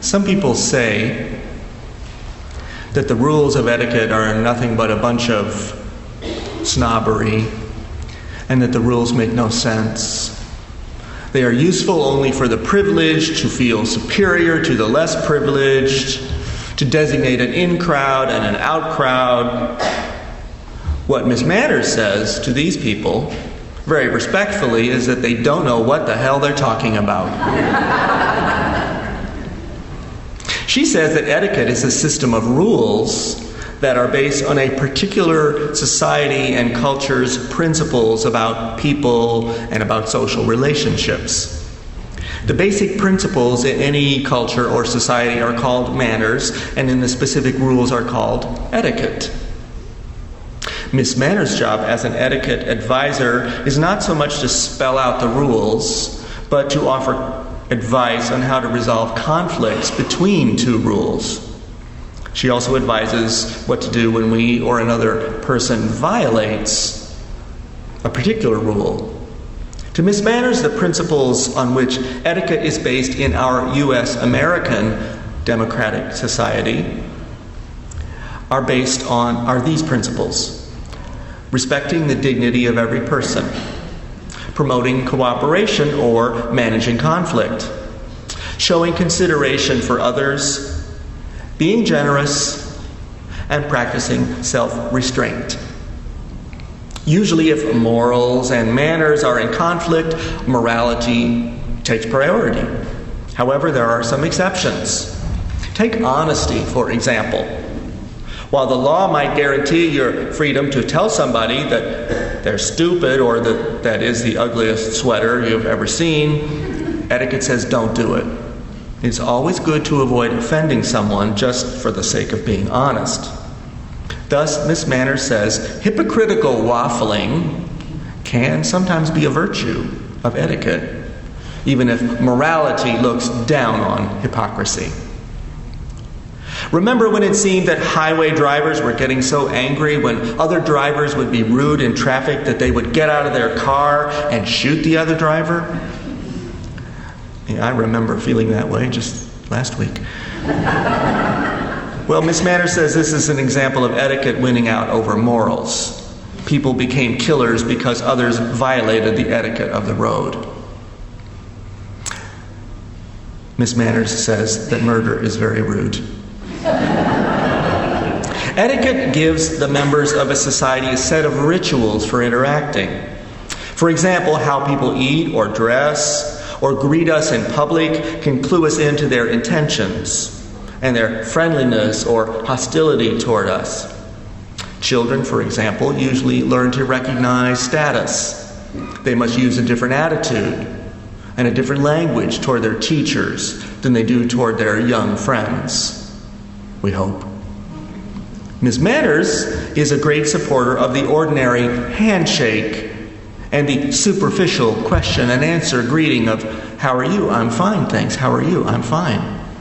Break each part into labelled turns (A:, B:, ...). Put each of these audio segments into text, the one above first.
A: Some people say that the rules of etiquette are nothing but a bunch of snobbery, and that the rules make no sense. They are useful only for the privileged to feel superior to the less privileged, to designate an in crowd and an out crowd. What Miss Manners says to these people, very respectfully, is that they don't know what the hell they're talking about. She says that etiquette is a system of rules that are based on a particular society and culture's principles about people and about social relationships. The basic principles in any culture or society are called manners, and in the specific rules are called etiquette. Miss Manners' job as an etiquette advisor is not so much to spell out the rules, but to offer advice on how to resolve conflicts between two rules. She also advises what to do when we or another person violates a particular rule. To Miss Manners, the principles on which etiquette is based in our U.S. American democratic society are these principles: respecting the dignity of every person, promoting cooperation or managing conflict, showing consideration for others, being generous, and practicing self-restraint. Usually, if morals and manners are in conflict, morality takes priority. However, there are some exceptions. Take honesty, for example. While the law might guarantee your freedom to tell somebody that they're stupid or that is the ugliest sweater you've ever seen, etiquette says don't do it. It's always good to avoid offending someone just for the sake of being honest. Thus, Miss Manners says, hypocritical waffling can sometimes be a virtue of etiquette, even if morality looks down on hypocrisy. Remember when it seemed that highway drivers were getting so angry when other drivers would be rude in traffic that they would get out of their car and shoot the other driver? Yeah, I remember feeling that way just last week. Well, Miss Manners says this is an example of etiquette winning out over morals. People became killers because others violated the etiquette of the road. Miss Manners says that murder is very rude. Etiquette gives the members of a society a set of rituals for interacting. For example, how people eat or dress or greet us in public can clue us into their intentions and their friendliness or hostility toward us. Children, for example, usually learn to recognize status. They must use a different attitude and a different language toward their teachers than they do toward their young friends, we hope. Miss Manners is a great supporter of the ordinary handshake and the superficial question and answer greeting of, "How are you? I'm fine, thanks. How are you? I'm fine."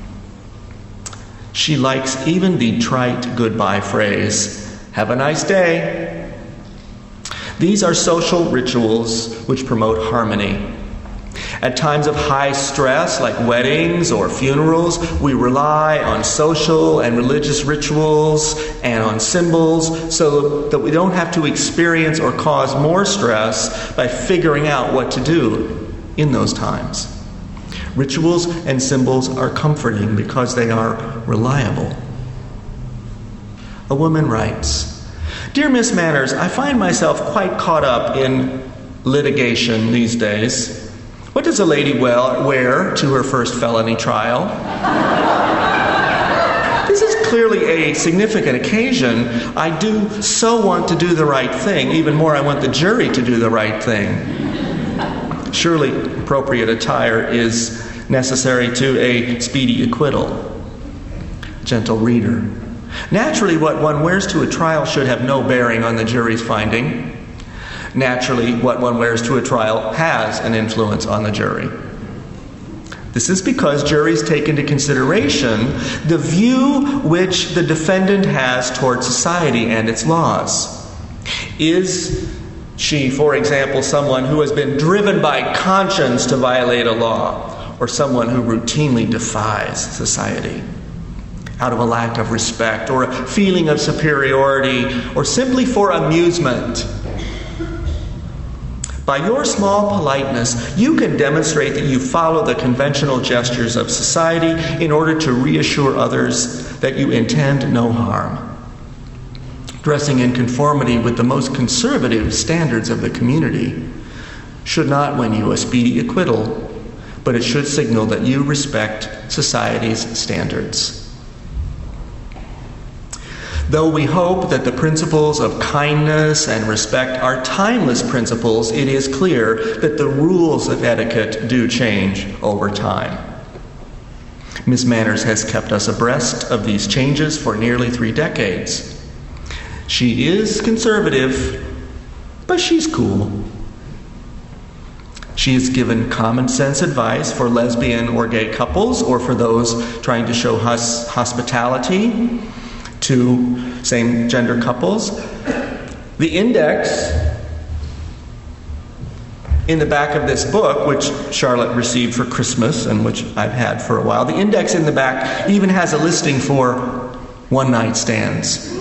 A: She likes even the trite goodbye phrase, "Have a nice day." These are social rituals which promote harmony. At times of high stress, like weddings or funerals, we rely on social and religious rituals and on symbols so that we don't have to experience or cause more stress by figuring out what to do in those times. Rituals and symbols are comforting because they are reliable. A woman writes, "Dear Miss Manners, I find myself quite caught up in litigation these days. What does a lady wear to her first felony trial? This is clearly a significant occasion. I do so want to do the right thing. Even more, I want the jury to do the right thing. Surely appropriate attire is necessary to a speedy acquittal." Gentle reader, naturally what one wears to a trial should have no bearing on the jury's finding. Naturally, what one wears to a trial has an influence on the jury. This is because juries take into consideration the view which the defendant has toward society and its laws. Is she, for example, someone who has been driven by conscience to violate a law? or someone who routinely defies society out of a lack of respect or a feeling of superiority or simply for amusement. By your small politeness, you can demonstrate that you follow the conventional gestures of society in order to reassure others that you intend no harm. Dressing in conformity with the most conservative standards of the community should not win you a speedy acquittal, but it should signal that you respect society's standards. Though we hope that the principles of kindness and respect are timeless principles, it is clear that the rules of etiquette do change over time. Miss Manners has kept us abreast of these changes for nearly 3 decades. She is conservative, but she's cool. She has given common sense advice for lesbian or gay couples or for those trying to show hospitality to same-gender couples. The index in the back of this book, which Charlotte received for Christmas and which I've had for a while, the index in the back even has a listing for one-night stands.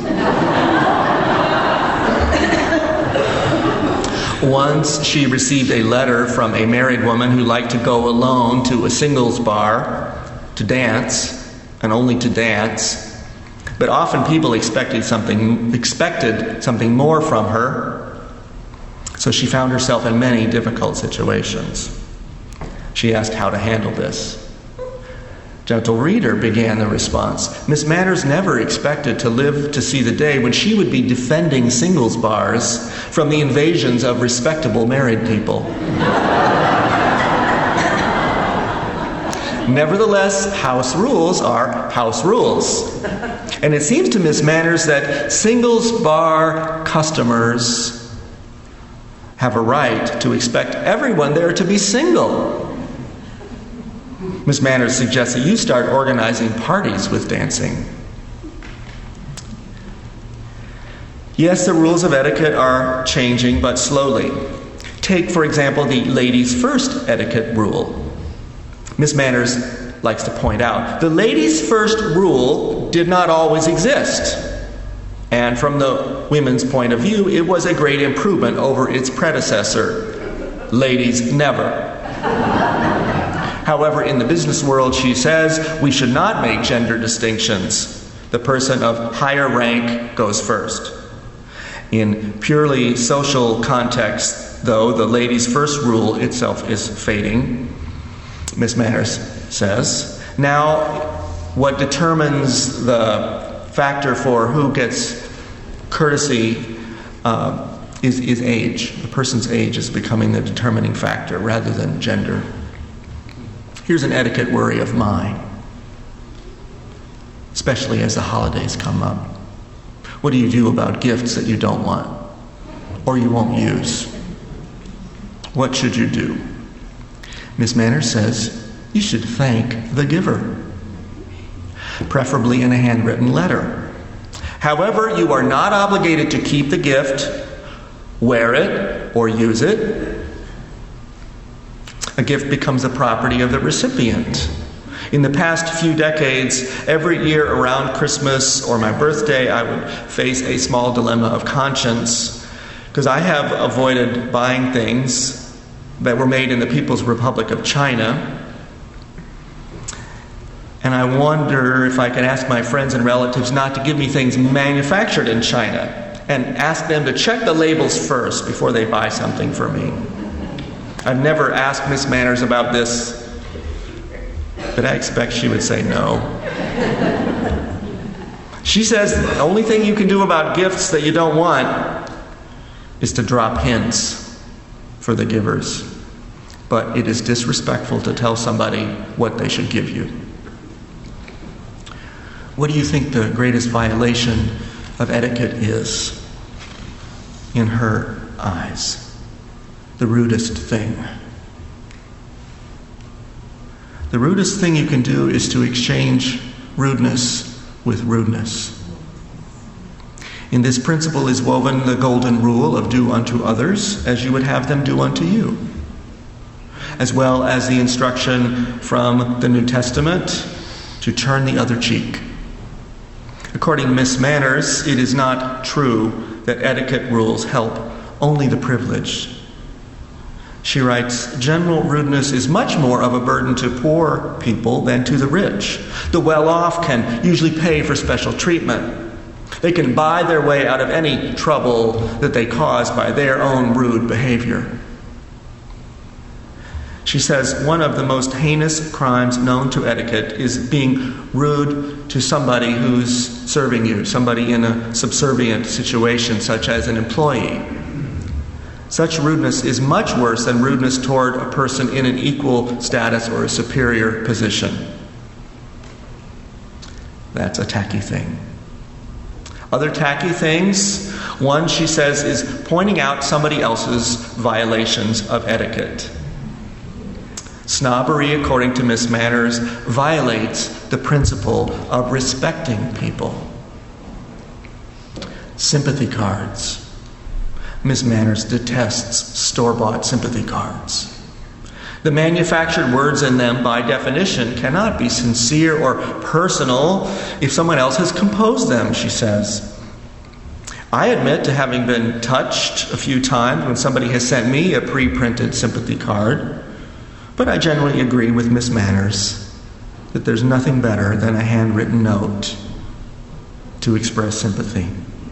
A: Once she received a letter from a married woman who liked to go alone to a singles bar to dance, and only to dance. But often people expected something more from her, so she found herself in many difficult situations. She asked how to handle this. Gentle reader, began the response, Miss Manners never expected to live to see the day when she would be defending singles bars from the invasions of respectable married people. Nevertheless, house rules are house rules. And it seems to Miss Manners that singles bar customers have a right to expect everyone there to be single. Miss Manners suggests that you start organizing parties with dancing. Yes, the rules of etiquette are changing, but slowly. Take, for example, the ladies' first etiquette rule. Miss Manners likes to point out, the ladies' first rule did not always exist. And from the women's point of view, it was a great improvement over its predecessor, ladies never. However, in the business world, she says, we should not make gender distinctions. The person of higher rank goes first. In purely social context, though, the ladies' first rule itself is fading. Miss Manners says, now what determines the factor for who gets courtesy is age. The person's age is becoming the determining factor rather than gender. Here's an etiquette worry of mine, especially as the holidays come up. What do you do about gifts that you don't want or you won't use? What should you do? Miss Manners says you should thank the giver, preferably in a handwritten letter. However, you are not obligated to keep the gift, wear it, or use it. A gift becomes the property of the recipient. In the past few decades, every year around Christmas or my birthday, I would face a small dilemma of conscience because I have avoided buying things that were made in the People's Republic of China. And I wonder if I could ask my friends and relatives not to give me things manufactured in China and ask them to check the labels first before they buy something for me. I've never asked Miss Manners about this, but I expect she would say no. She says the only thing you can do about gifts that you don't want is to drop hints for the givers. But it is disrespectful to tell somebody what they should give you. What do you think the greatest violation of etiquette is in her eyes? The rudest thing. The rudest thing you can do is to exchange rudeness with rudeness. In this principle is woven the golden rule of do unto others as you would have them do unto you. as well as the instruction from the New Testament to turn the other cheek. According to Miss Manners, it is not true that etiquette rules help only the privileged. She writes, general rudeness is much more of a burden to poor people than to the rich. The well-off can usually pay for special treatment. They can buy their way out of any trouble that they cause by their own rude behavior. She says one of the most heinous crimes known to etiquette is being rude to somebody who's serving you, somebody in a subservient situation, such as an employee. Such rudeness is much worse than rudeness toward a person in an equal status or a superior position. That's a tacky thing. Other tacky things, one, she says, is pointing out somebody else's violations of etiquette. Snobbery, according to Miss Manners, violates the principle of respecting people. Sympathy cards. Miss Manners detests store-bought sympathy cards. The manufactured words in them, by definition, cannot be sincere or personal if someone else has composed them, she says. I admit to having been touched a few times when somebody has sent me a pre-printed sympathy card, but I generally agree with Miss Manners that there's nothing better than a handwritten note to express sympathy.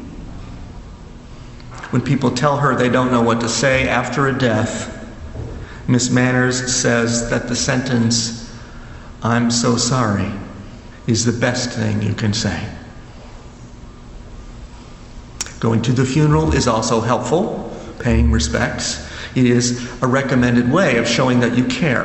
A: When people tell her they don't know what to say after a death, Miss Manners says that the sentence, "I'm so sorry," is the best thing you can say. Going to the funeral is also helpful, paying respects. It is a recommended way of showing that you care.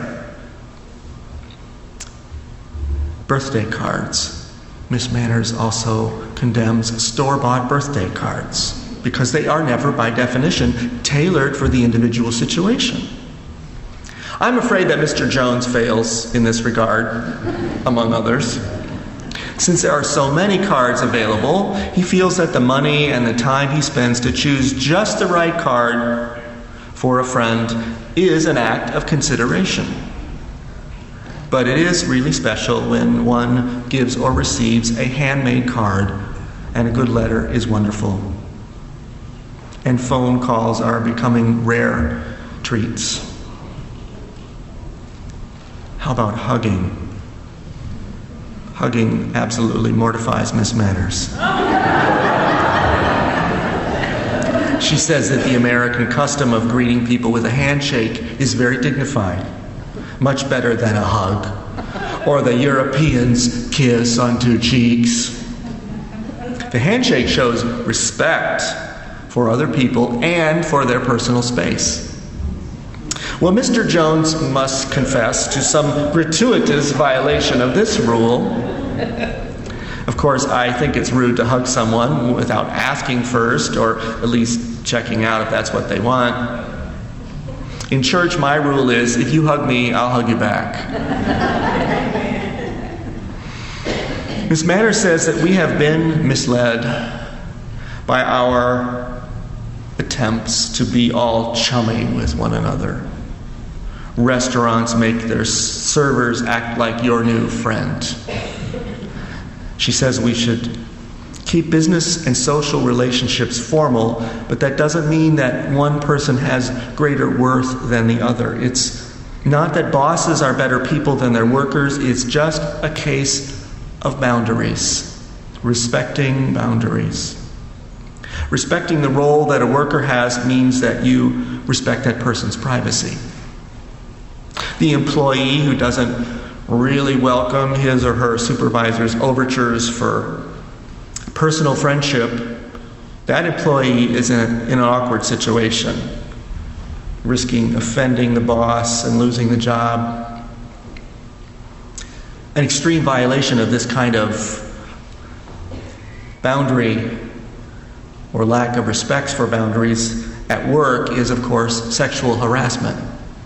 A: Birthday cards. Miss Manners also condemns store-bought birthday cards because they are never, by definition, tailored for the individual situation. I'm afraid that Mr. Jones fails in this regard, among others. Since there are so many cards available, he feels that the money and the time he spends to choose just the right card for a friend is an act of consideration. But it is really special when one gives or receives a handmade card, and a good letter is wonderful. And phone calls are becoming rare treats. How about hugging? Hugging absolutely mortifies Miss Manners. She says that the American custom of greeting people with a handshake is very dignified, much better than a hug, or the Europeans' kiss on two cheeks. The handshake shows respect for other people and for their personal space. Well, Mr. Jones must confess to some gratuitous violation of this rule. Of course, I think it's rude to hug someone without asking first, or at least checking out if that's what they want. In church, my rule is, if you hug me, I'll hug you back. Miss Manners says that we have been misled by our attempts to be all chummy with one another. Restaurants make their servers act like your new friend. She says we should keep business and social relationships formal, but that doesn't mean that one person has greater worth than the other. It's not that bosses are better people than their workers. It's just a case of boundaries, respecting boundaries. Respecting the role that a worker has means that you respect that person's privacy. The employee who doesn't really welcome his or her supervisor's overtures for personal friendship, that employee is in an awkward situation, risking offending the boss and losing the job. An extreme violation of this kind of boundary or lack of respect for boundaries at work is, of course, sexual harassment.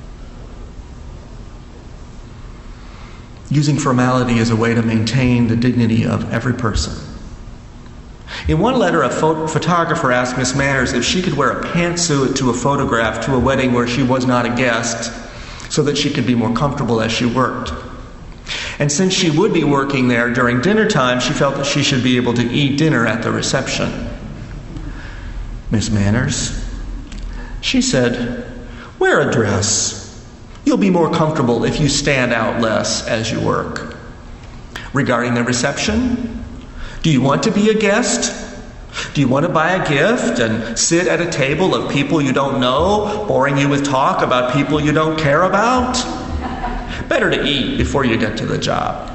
A: Using formality as a way to maintain the dignity of every person. In one letter, a photographer asked Miss Manners if she could wear a pantsuit to a photograph to a wedding where she was not a guest. so that she could be more comfortable as she worked. And since she would be working there during dinner time, she felt that she should be able to eat dinner at the reception. Miss Manners, she said, wear a dress. You'll be more comfortable if you stand out less as you work. Regarding the reception, do you want to be a guest? Do you want to buy a gift and sit at a table of people you don't know, boring you with talk about people you don't care about? Better to eat before you get to the job.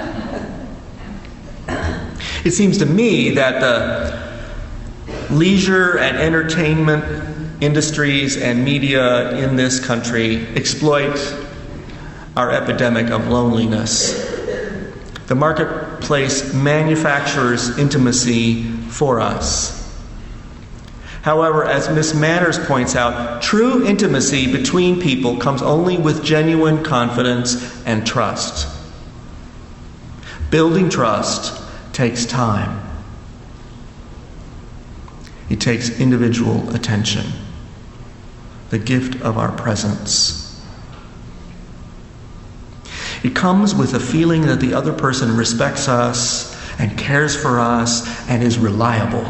A: It seems to me that the leisure and entertainment industries and media in this country exploit our epidemic of loneliness. The marketplace manufactures intimacy for us. However, as Miss Manners points out, true intimacy between people comes only with genuine confidence and trust. Building trust takes time. It takes individual attention, the gift of our presence. It comes with a feeling that the other person respects us and cares for us and is reliable.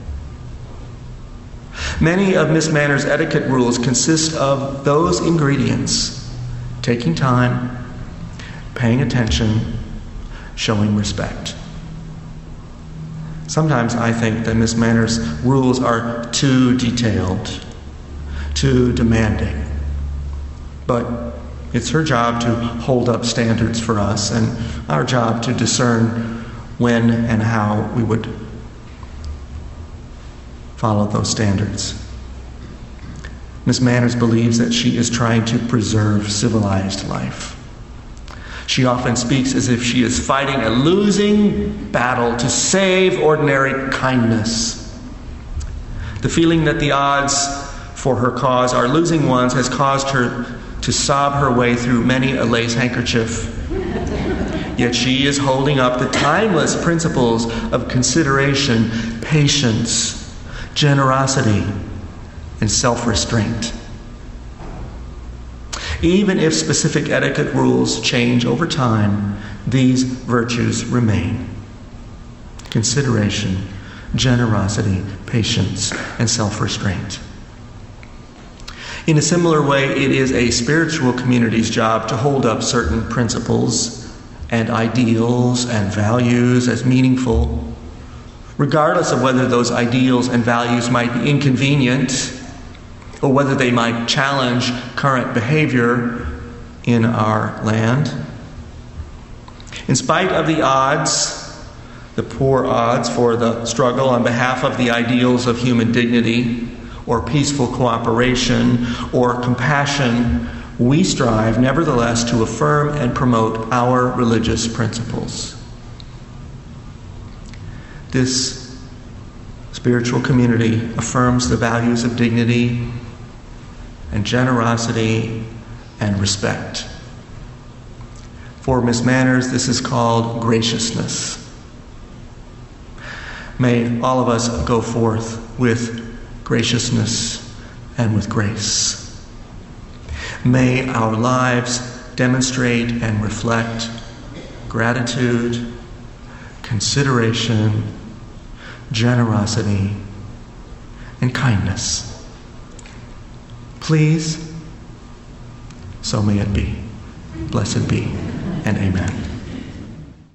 A: Many of Miss Manners' etiquette rules consist of those ingredients: taking time, paying attention, showing respect. Sometimes I think that Miss Manners' rules are too detailed, too demanding. But it's her job to hold up standards for us, and our job to discern when and how we would follow those standards. Miss Manners believes that she is trying to preserve civilized life. She often speaks as if she is fighting a losing battle to save ordinary kindness. The feeling that the odds for her cause are losing ones has caused her to sob her way through many a lace handkerchief. Yet she is holding up the timeless principles of consideration, patience, generosity, and self-restraint. Even if specific etiquette rules change over time, these virtues remain: consideration, generosity, patience, and self-restraint. In a similar way, it is a spiritual community's job to hold up certain principles and ideals and values as meaningful, regardless of whether those ideals and values might be inconvenient or whether they might challenge current behavior in our land. In spite of the odds, the poor odds for the struggle on behalf of the ideals of human dignity or peaceful cooperation or compassion, we strive nevertheless to affirm and promote our religious principles. This spiritual community affirms the values of dignity and generosity and respect. For Miss Manners, this is called graciousness. May all of us go forth with graciousness and with grace. May our lives demonstrate and reflect gratitude, consideration, generosity, and kindness. Please, so may it be. Blessed be, and amen.